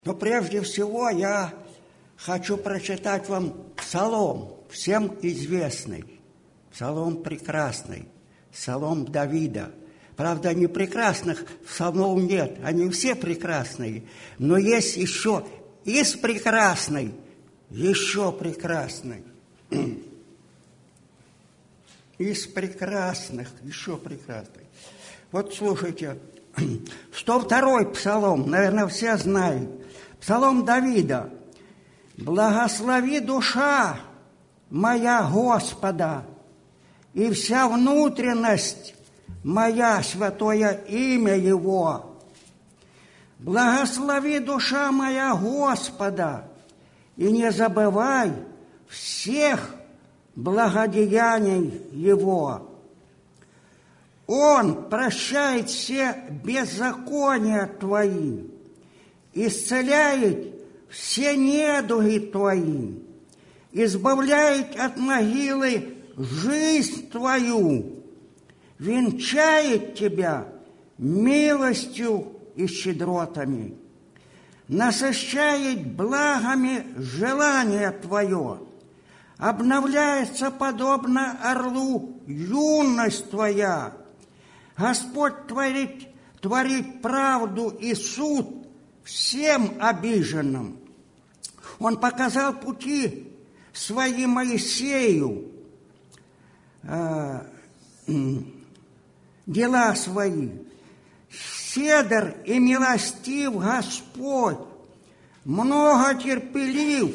Но прежде всего я хочу прочитать вам псалом, всем известный, псалом прекрасный, псалом Давида. Правда, не прекрасных псалмов нет, они все прекрасные, но есть еще из прекрасной, еще прекрасный. Из прекрасных, еще прекрасный. Вот слушайте, 102-й псалом, наверное, все знают. Псалом Давида. «Благослови душа моя Господа, и вся внутренность моя святое имя Его. Благослови душа моя Господа, и не забывай всех благодеяний Его. Он прощает все беззакония твои, исцеляет все недуги твои, избавляет от могилы жизнь твою, венчает тебя милостью и щедротами, насыщает благами желание твое, обновляется подобно орлу юность твоя. Господь творит правду и суд всем обиженным. Он показал пути свои Моисею, дела свои. Щедр и милостив Господь, много терпелив,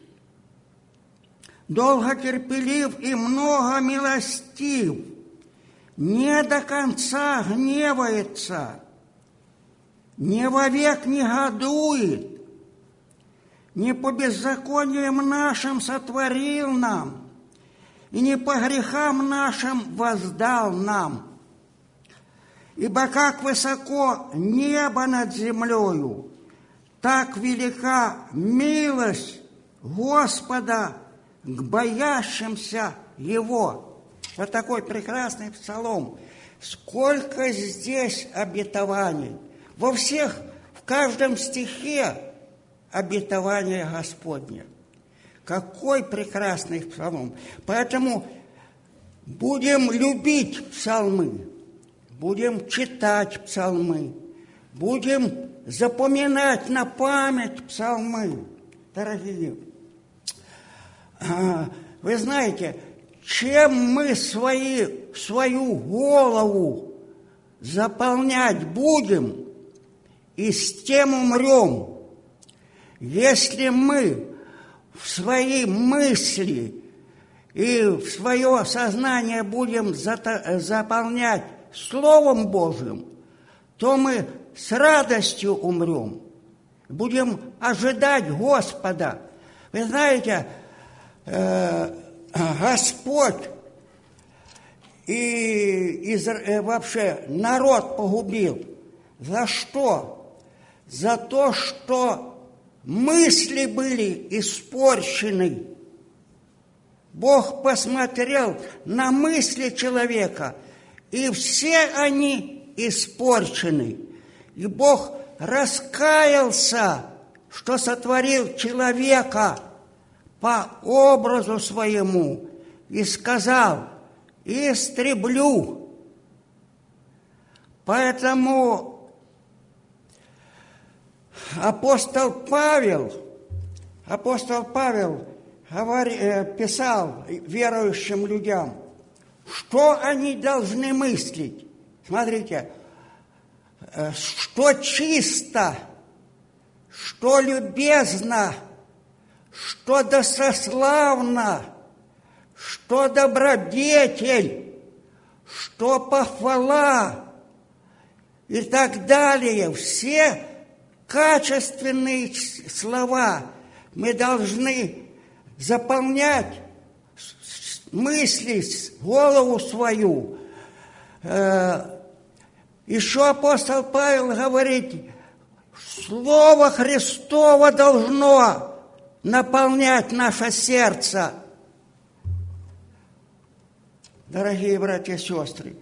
долго терпелив и много милостив, не до конца гневается, не вовек негодует, не по беззакониям нашим сотворил нам, и не по грехам нашим воздал нам. Ибо как высоко небо над землею, так велика милость Господа к боящимся Его». Вот такой прекрасный псалом. Сколько здесь обетований. Во всех, в каждом стихе обетование Господне. Какой прекрасный псалом. Поэтому будем любить псалмы, будем читать псалмы, будем запоминать на память псалмы. Дорогие, вы знаете, чем мы свою голову заполнять будем, и с тем умрем. Если мы в свои мысли и в свое сознание будем заполнять Словом Божьим, то мы с радостью умрем. Будем ожидать Господа. Вы знаете, Господь и вообще народ погубил. За что? За то, что мысли были испорчены. Бог посмотрел на мысли человека, и все они испорчены. И Бог раскаялся, что сотворил человека по образу своему, и сказал: «Истреблю». Поэтому апостол Павел писал верующим людям, что они должны мыслить. Смотрите, что чисто, что любезно, что достославно, что добродетель, что похвала и так далее. Все качественные слова мы должны заполнять мысли, голову свою. Еще апостол Павел говорит, Слово Христово должно наполнять наше сердце. Дорогие братья и сестры,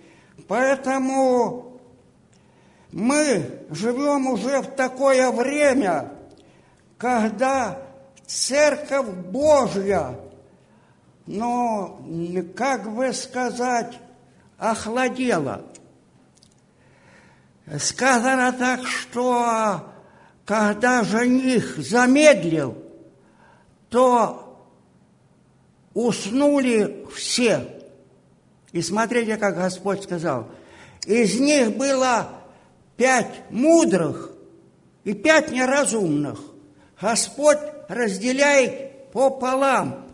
поэтому мы живем уже в такое время, когда Церковь Божья, как бы сказать, охладела. Сказано так, что когда жених замедлил, то уснули все. И смотрите, как Господь сказал, из них было 5 мудрых и 5 неразумных. Господь разделяет пополам.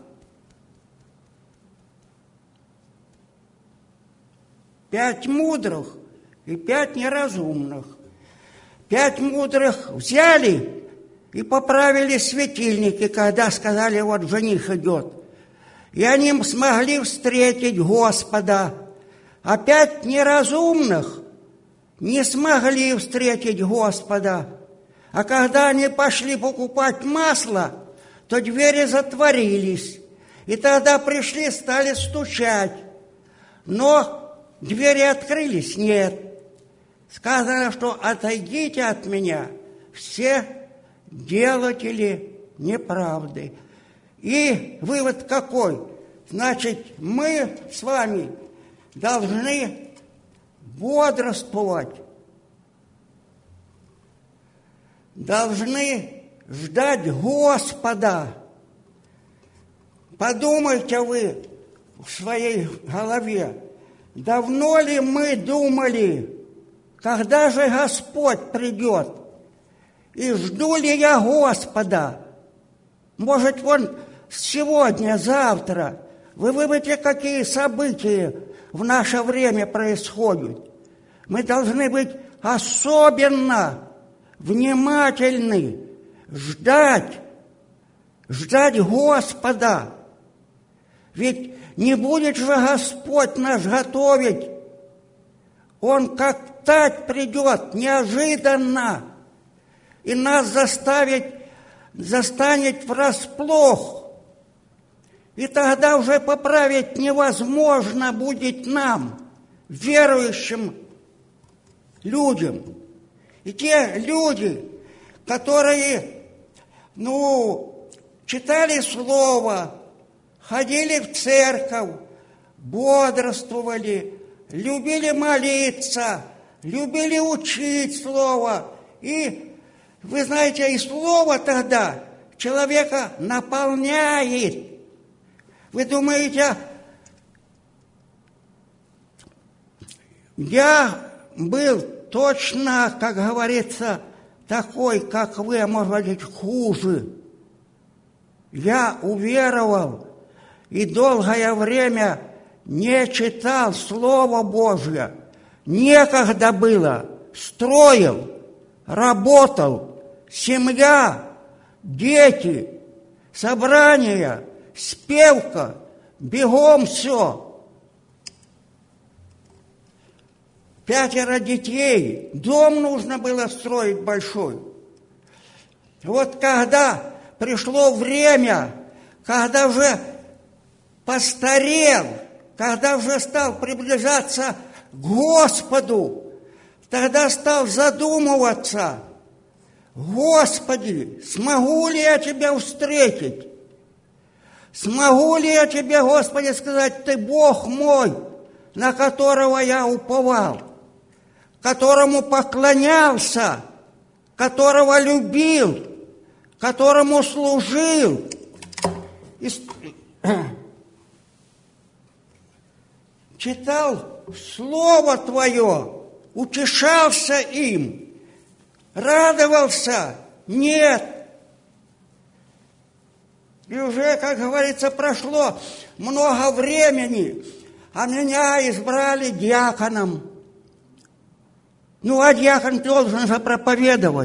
5 мудрых и 5 неразумных. 5 мудрых взяли и поправили светильники, когда сказали, вот жених идет. И они смогли встретить Господа. А 5 неразумных не смогли встретить Господа. А когда они пошли покупать масло, то двери затворились. И тогда пришли, стали стучать. Но двери открылись? Нет. Сказано, что отойдите от меня, все делатели неправды. И вывод какой? Значит, мы с вами должны бодрствовать, должны ждать Господа. Подумайте вы в своей голове, давно ли мы думали, когда же Господь придет? И жду ли я Господа? Может, вон сегодня, завтра, вы видите, какие события в наше время происходят. Мы должны быть особенно внимательны, ждать Господа. Ведь не будет же Господь нас готовить. Он как тать придет неожиданно и нас застанет врасплох. И тогда уже поправить невозможно будет нам, верующим людям. И те люди, которые, читали Слово, ходили в церковь, бодрствовали, любили молиться, любили учить Слово. И, вы знаете, и Слово тогда человека наполняет. Вы думаете, я был точно, как говорится, такой, как вы, а может быть, хуже. Я уверовал и долгое время не читал Слово Божье. Некогда было. Строил, работал, семья, дети, собрания, спевка, бегом все. 5 детей, дом нужно было строить большой. Вот когда пришло время, когда уже постарел, когда уже стал приближаться к Господу, тогда стал задумываться: Господи, смогу ли я Тебя встретить? Смогу ли я Тебе, Господи, сказать: Ты Бог мой, на которого я уповал, которому поклонялся, которого любил, которому служил. Читал Слово Твое, утешался им, радовался? Нет. И уже, как говорится, прошло много времени, а меня избрали диаконом. А диакон должен же проповедовать.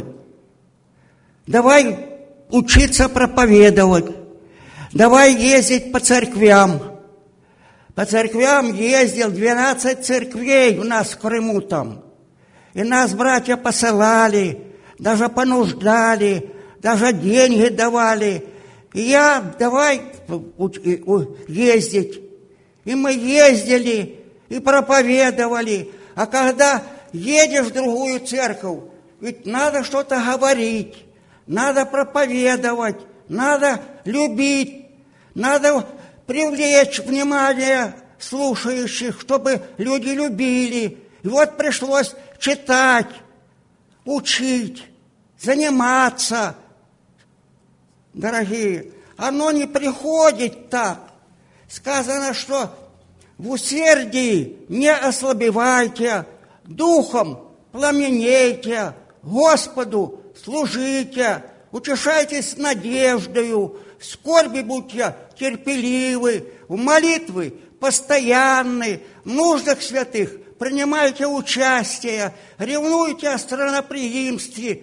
Давай учиться проповедовать. Давай ездить по церквям. По церквям ездил, 12 церквей у нас в Крыму там. И нас братья посылали, даже понуждали, даже деньги давали. И давай ездить. И мы ездили, и проповедовали. А когда едешь в другую церковь, ведь надо что-то говорить, надо проповедовать, надо любить, надо привлечь внимание слушающих, чтобы люди любили. И вот пришлось читать, учить, заниматься. Дорогие, оно не приходит так. Сказано, что в усердии не ослабевайте, духом пламенейте, Господу служите, утешайтесь надеждою, в скорби будьте терпеливы, в молитвы постоянны, в нуждах святых принимайте участие, ревнуйте о странноприимстве.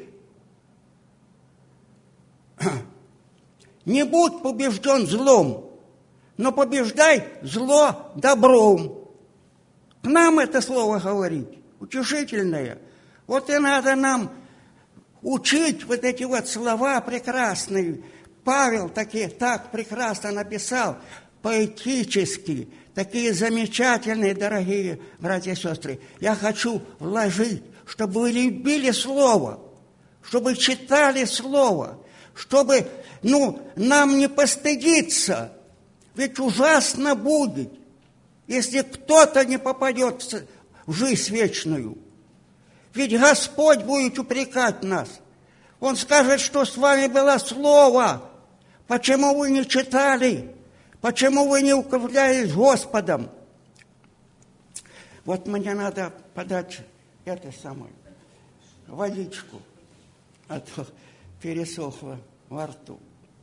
Не будь побежден злом, но побеждай зло добром. К нам это слово говорить, утешительное. Вот и надо нам учить вот эти вот слова прекрасные. Павел так прекрасно написал, поэтически, такие замечательные, дорогие братья и сестры. Я хочу вложить, чтобы вы любили Слово, чтобы читали Слово, чтобы, нам не постыдиться. Ведь ужасно будет, если кто-то не попадет в жизнь вечную. Ведь Господь будет упрекать нас. Он скажет, что с вами было Слово. Почему вы не читали? Почему вы не укреплялись Господом? Вот мне надо подать водичку, а то пересохло во рту.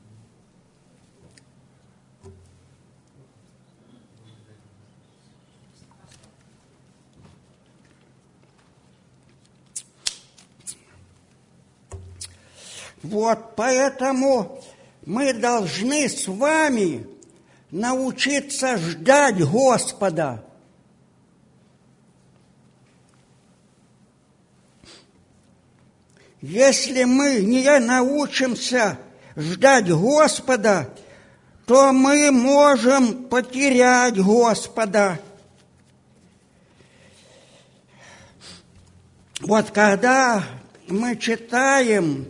Вот поэтому мы должны с вами научиться ждать Господа. Если мы не научимся ждать Господа, то мы можем потерять Господа. Вот когда мы читаем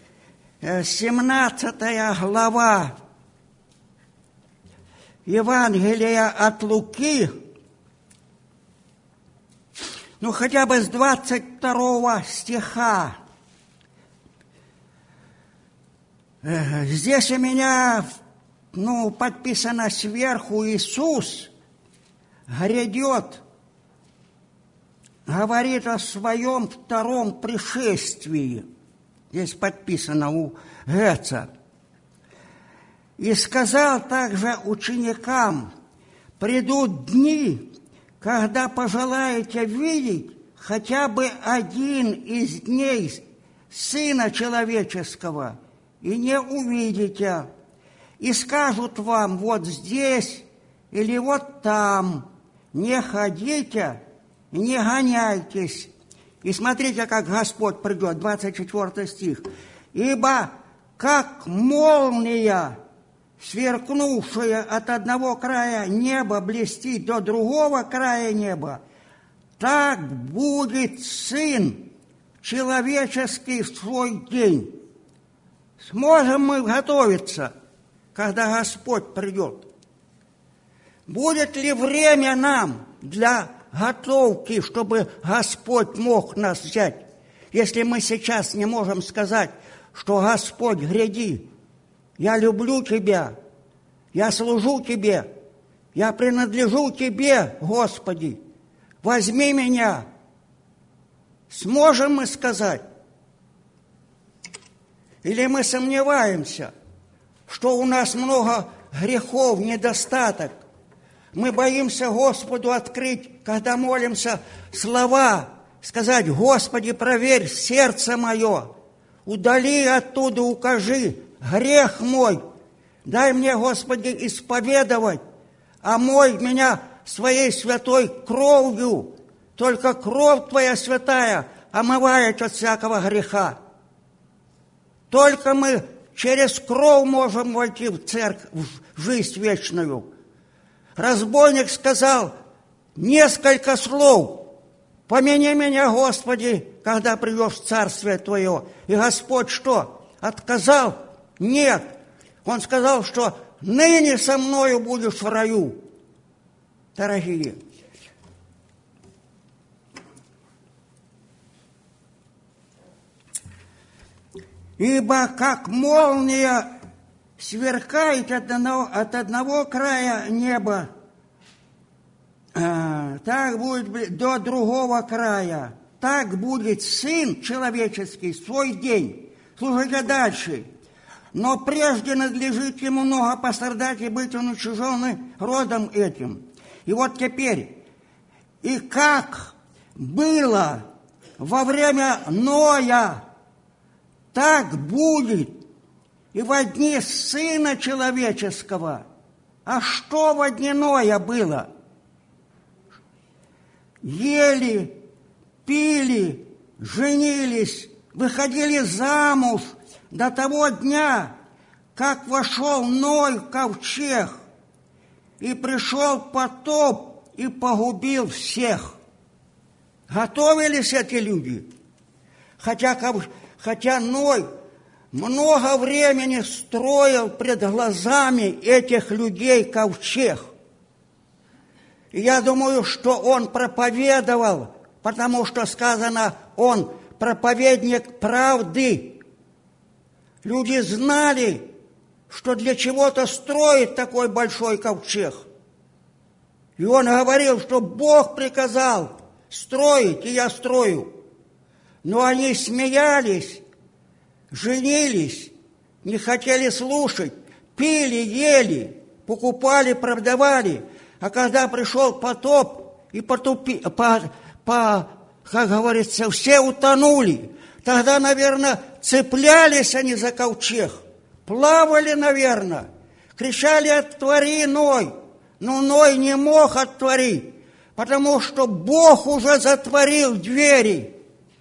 17 глава Евангелия от Луки, хотя бы с 22 стиха. Здесь у меня, подписано сверху Иисус грядет, говорит о своем втором пришествии. Здесь подписано у Геца. И сказал также ученикам: придут дни, когда пожелаете видеть хотя бы один из дней Сына Человеческого, и не увидите. И скажут вам: вот здесь или вот там. Не ходите и не гоняйтесь. И смотрите, как Господь придет, 24 стих. «Ибо как молния, сверкнувшая от одного края неба, блестит до другого края неба, так будет Сын Человеческий в свой день». Сможем мы готовиться, когда Господь придет? Будет ли время нам для готовки, чтобы Господь мог нас взять? Если мы сейчас не можем сказать, что Господь, гряди, я люблю Тебя, я служу Тебе, я принадлежу Тебе, Господи, возьми меня. Сможем мы сказать? Или мы сомневаемся, что у нас много грехов, недостаток? Мы боимся Господу открыть, когда молимся, слова, сказать: Господи, проверь сердце мое, удали оттуда, укажи грех мой, дай мне, Господи, исповедовать, омой меня своей святой кровью, только кровь Твоя святая омывает от всякого греха. Только мы через кровь можем войти в церковь, в жизнь вечную. Разбойник сказал несколько слов: помяни меня, Господи, когда придешь в Царствие Твое. И Господь что? отказал? Нет. Он сказал, что ныне со мною будешь в раю. Дорогие, ибо как молния сверкает от одного края неба, так будет до другого края. Так будет Сын Человеческий в свой день. Слушайте дальше. Но прежде надлежит ему много пострадать и быть уничиженным родом этим. И вот теперь, и как было во время Ноя, так будет и во дни Сына Человеческого. А что во дни Ноя было? Ели, пили, женились, выходили замуж до того дня, как вошел Ной в ковчег, и пришел потоп и погубил всех. Готовились эти люди. Хотя Ной много времени строил пред глазами этих людей ковчег. И я думаю, что он проповедовал, потому что сказано, он проповедник правды. Люди знали, что для чего-то строит такой большой ковчег. И он говорил, что Бог приказал строить, и я строю. Но они смеялись, женились, не хотели слушать, пили, ели, покупали, продавали. А когда пришел потоп, и как говорится, все утонули, тогда, наверное, цеплялись они за ковчег, плавали, наверное, кричали: «Оттвори, Ной!» Но Ной не мог оттворить, потому что Бог уже затворил двери.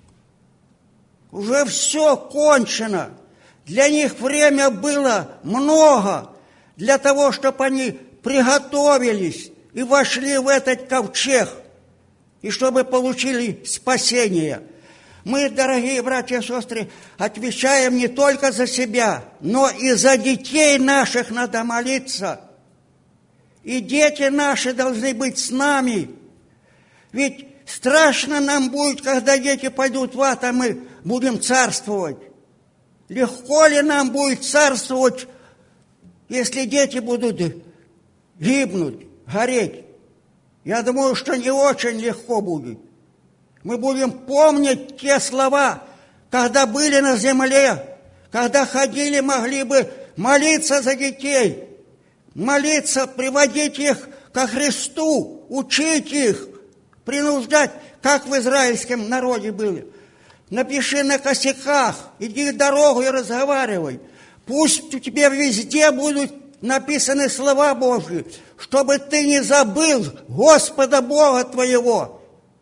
Уже все кончено. Для них время было много, для того, чтобы они приготовились и вошли в этот ковчег, и чтобы получили спасение. Мы, дорогие братья и сестры, отвечаем не только за себя, но и за детей наших надо молиться. И дети наши должны быть с нами. Ведь страшно нам будет, когда дети пойдут в ад, а мы будем царствовать. Легко ли нам будет царствовать, если дети будут гибнуть, гореть? Я думаю, что не очень легко будет. Мы будем помнить те слова, когда были на земле, когда ходили, могли бы молиться за детей, молиться, приводить их ко Христу, учить их, принуждать, как в израильском народе было. Напиши на косяках, иди дорогу и разговаривай. Пусть у тебя везде будут написаны слова Божьи, чтобы ты не забыл Господа Бога твоего.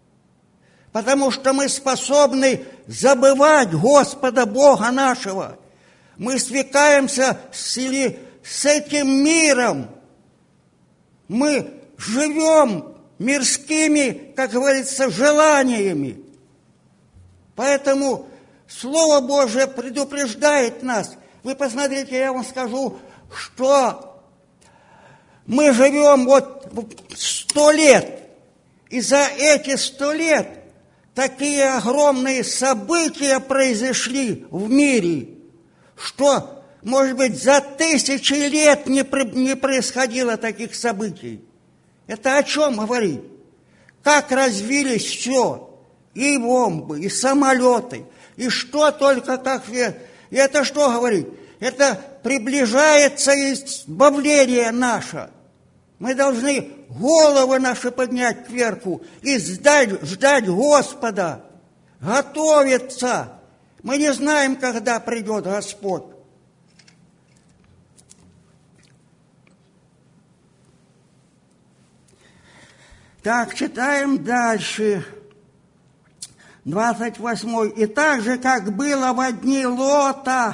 Потому что мы способны забывать Господа Бога нашего. Мы свыкаемся с этим миром. Мы живем мирскими, как говорится, желаниями. Поэтому Слово Божие предупреждает нас. Вы посмотрите, я вам скажу, что мы живем 100 лет. И за эти 100 лет такие огромные события произошли в мире, что, может быть, за 1000 лет не происходило таких событий. Это о чем говорит? Как развились все, и бомбы, и самолеты, и что только как... И это что говорит? Это приближается избавление наше. Мы должны головы наши поднять кверху и ждать Господа, готовиться. Мы не знаем, когда придет Господь. Так, читаем дальше. 28. «И так же, как было во дни Лота,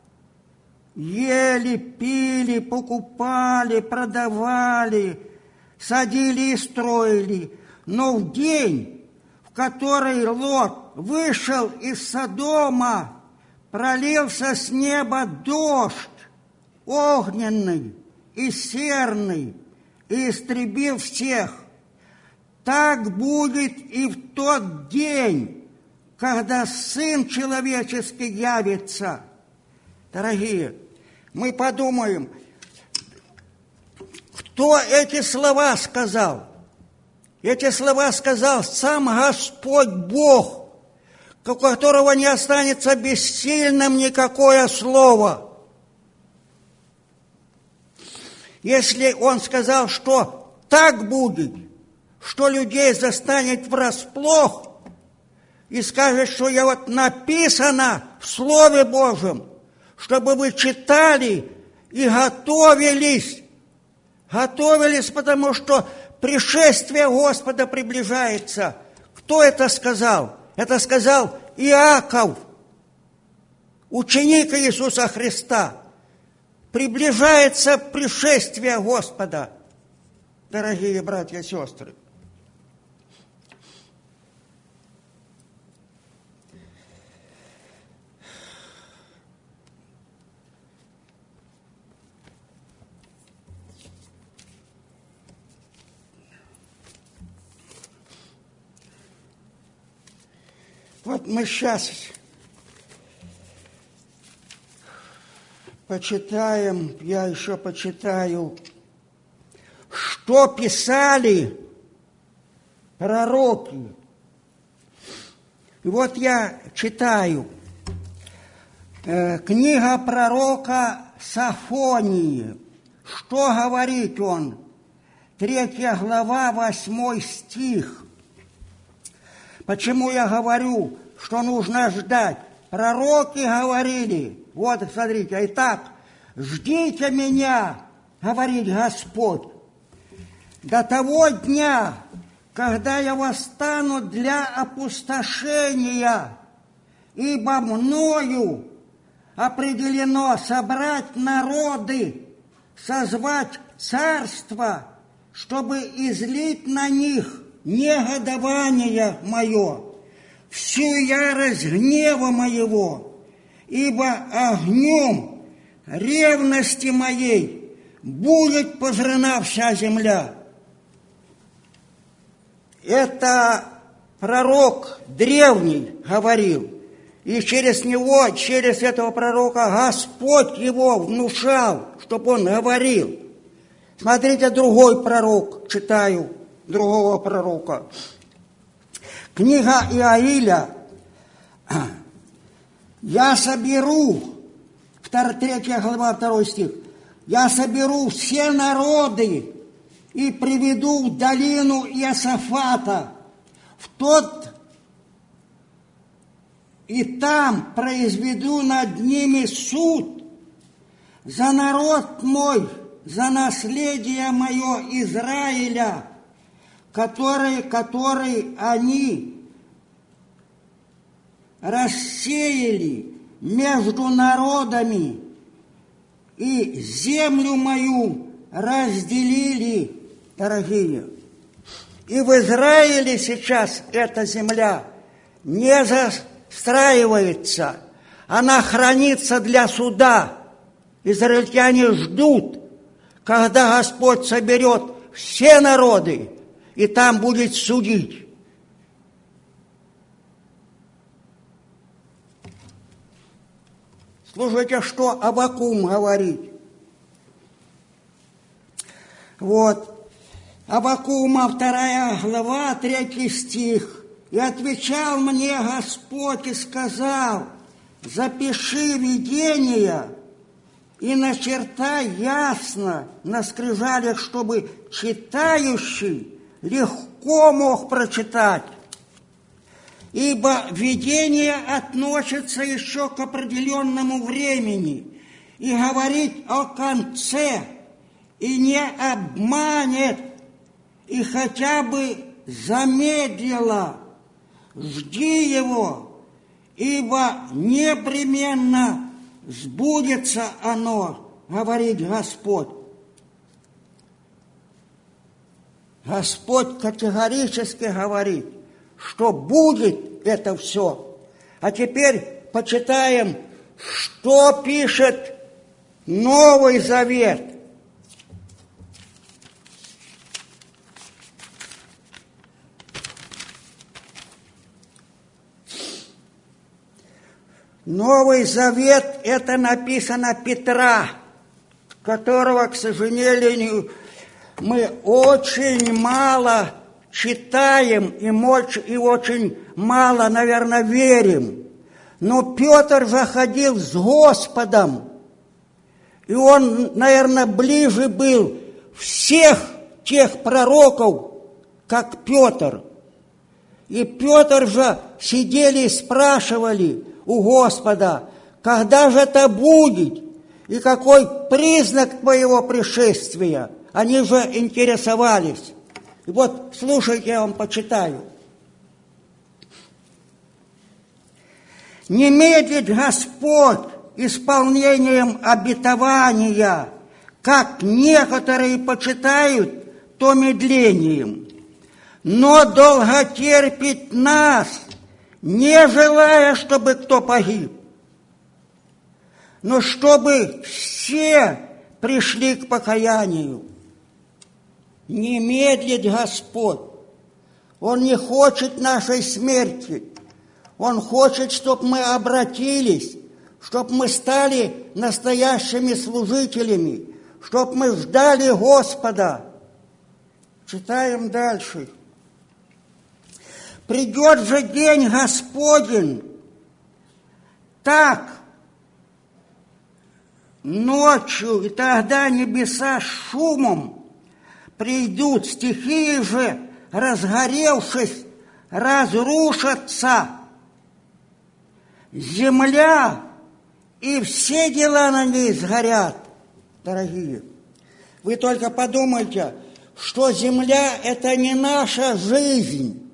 ели, пили, покупали, продавали, садили и строили. Но в день, в который Лот вышел из Содома, пролился с неба дождь огненный и серный, и истребил всех. Так будет и в тот день, когда Сын Человеческий явится. Дорогие, мы подумаем, кто эти слова сказал? Эти слова сказал сам Господь Бог, у которого не останется бессильным никакое слово. Если Он сказал, что так будет, что людей застанет врасплох, и скажет, что я вот написано в Слове Божьем, чтобы вы читали и готовились, потому что пришествие Господа приближается. Кто это сказал? Это сказал Иаков, ученик Иисуса Христа. Приближается пришествие Господа, дорогие братья и сестры. Вот мы сейчас почитаем, я еще почитаю, что писали пророки. И вот я читаю. Книга пророка Софонии. Что говорит он? 3 глава, 8 стих. Почему я говорю, что нужно ждать? Пророки говорили, вот, смотрите, итак, ждите меня, говорит Господь, до того дня, когда я восстану для опустошения, ибо мною определено собрать народы, созвать царство, чтобы излить на них негодование мое, всю ярость гнева моего, ибо огнем ревности моей будет пожрана вся земля. Это пророк древний говорил, и через него, через этого пророка Господь его внушал, чтобы он говорил. Смотрите, другой пророк, читаю, другого пророка. Книга Иаиля. Я соберу, 3 глава, 2 стих, я соберу все народы и приведу в долину Иосафата, и там произведу над ними суд за народ мой, за наследие мое Израиля, который они рассеяли между народами и землю мою разделили, дорогие. И в Израиле сейчас эта земля не застраивается, она хранится для суда. Израильтяне ждут, когда Господь соберет все народы, и там будет судить. Слушайте, что Аввакум говорит. Вот, Аввакума 2 глава, 3 стих. «И отвечал мне Господь и сказал, запиши видение и начертай ясно на скрижалях, чтобы читающий легко мог прочитать. Ибо видение относится еще к определенному времени и говорит о конце, и не обманет, и хотя бы замедлило. Жди его, ибо непременно сбудется оно, говорит Господь». Господь категорически говорит, что будет это все. А теперь почитаем что пишет Новый Завет. Новый Завет – это написано Петра, которого, к сожалению, мы очень мало читаем и очень мало, наверное, верим. Но Петр же ходил с Господом, и он, наверное, ближе был всех тех пророков, как Петр. И Петр же сидели и спрашивали у Господа, когда же это будет, и какой признак твоего пришествия. Они же интересовались. И вот, слушайте, я вам почитаю. «Не медлит Господь исполнением обетования, как некоторые почитают, то медлением, но долготерпит нас, не желая, чтобы кто погиб, но чтобы все пришли к покаянию». Не медлит Господь. Он не хочет нашей смерти. Он хочет, чтобы мы обратились, чтобы мы стали настоящими служителями, чтобы мы ждали Господа. Читаем дальше. «Придет же день Господень, так ночью, и тогда небеса шумом придут, стихии же, разгоревшись, разрушатся, земля и все дела на ней сгорят». Дорогие, вы только подумайте, что земля – это не наша жизнь,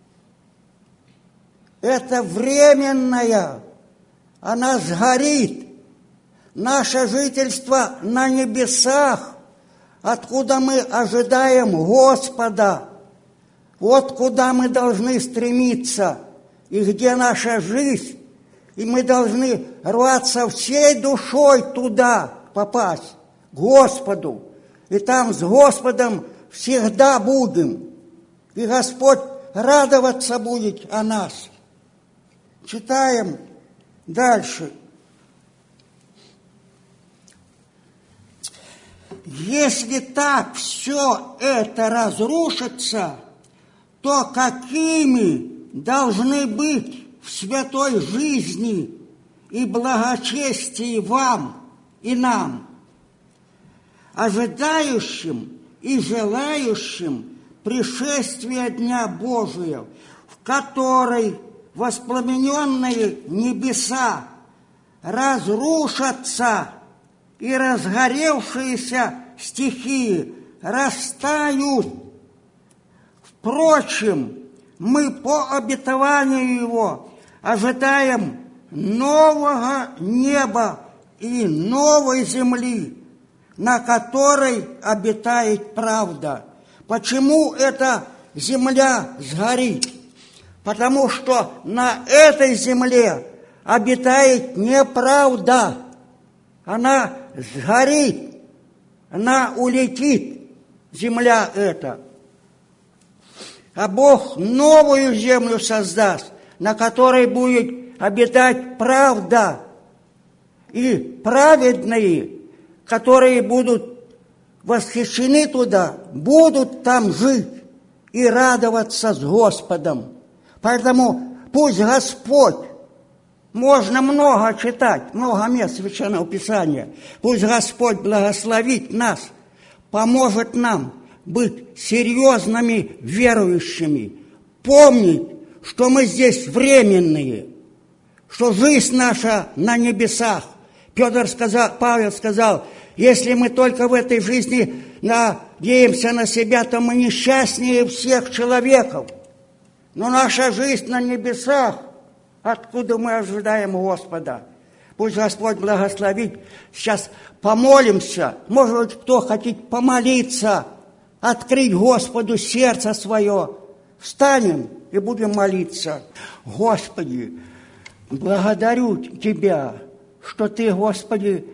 это временная, она сгорит. Наше жительство на небесах, откуда мы ожидаем Господа. Вот куда мы должны стремиться, и где наша жизнь. И мы должны рваться всей душой туда попасть, к Господу. И там с Господом всегда будем. И Господь радоваться будет о нас. Читаем дальше. Если так все это разрушится, то какими должны быть в святой жизни и благочестии вам и нам, ожидающим и желающим пришествия Дня Божия, в который воспламененные небеса разрушатся, и разгоревшиеся стихии растают. Впрочем, мы по обетованию Его ожидаем нового неба и новой земли, на которой обитает правда. Почему эта земля сгорит? Потому что на этой земле обитает неправда. Она сгорит, она улетит, земля эта. А Бог новую землю создаст, на которой будет обитать правда. И праведные, которые будут восхищены туда, будут там жить и радоваться с Господом. Поэтому пусть Господь, можно много читать, много мест Священного Писания. Пусть Господь благословит нас, поможет нам быть серьезными верующими, помнить, что мы здесь временные, что жизнь наша на небесах. Павел сказал, если мы только в этой жизни надеемся на себя, то мы несчастнее всех человеков. Но наша жизнь на небесах, откуда мы ожидаем Господа. Пусть Господь благословит. Сейчас помолимся. Может быть, кто хочет помолиться, открыть Господу сердце свое. Встанем и будем молиться. Господи, благодарю Тебя, что Ты, Господи,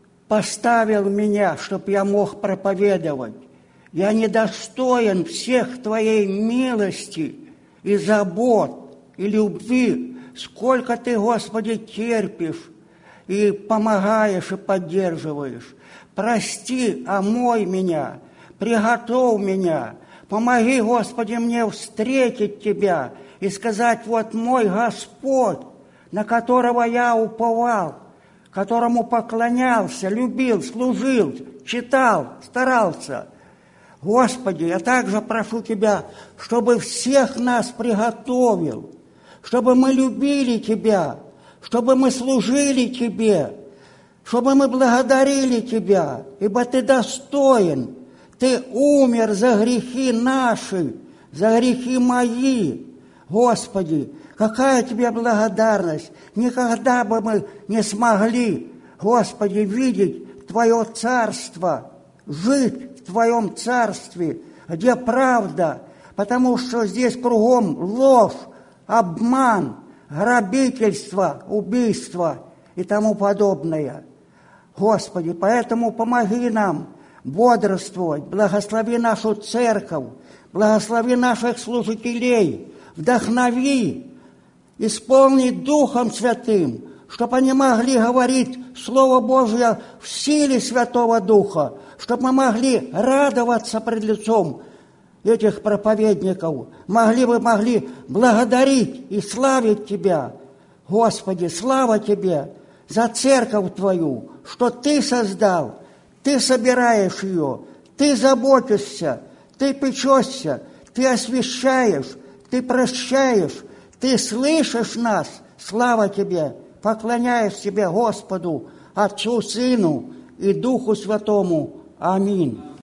поставил меня, чтобы я мог проповедовать. Я недостоин всех Твоей милости и забот, и любви. Сколько Ты, Господи, терпишь и помогаешь, и поддерживаешь. Прости, омой меня, приготовь меня. Помоги, Господи, мне встретить Тебя и сказать: вот мой Господь, на которого я уповал, которому поклонялся, любил, служил, читал, старался. Господи, я также прошу Тебя, чтобы всех нас приготовил, чтобы мы любили Тебя, чтобы мы служили Тебе, чтобы мы благодарили Тебя, ибо Ты достоин. Ты умер за грехи наши, за грехи мои. Господи, какая Тебе благодарность! Никогда бы мы не смогли, Господи, видеть Твое царство, жить в Твоем царстве, где правда, потому что здесь кругом ложь, обман, грабительство, убийство и тому подобное. Господи, поэтому помоги нам бодрствовать, благослови нашу церковь, благослови наших служителей, вдохнови, исполни Духом Святым, чтобы они могли говорить Слово Божие в силе Святого Духа, чтобы мы могли радоваться пред лицом этих проповедников, могли благодарить и славить Тебя. Господи, слава Тебе за церковь Твою, что Ты создал, Ты собираешь ее, Ты заботишься, Ты печешься, Ты освящаешь, Ты прощаешь, Ты слышишь нас. Слава Тебе! Поклоняюсь Тебе, Господу, Отцу, Сыну и Духу Святому. Аминь.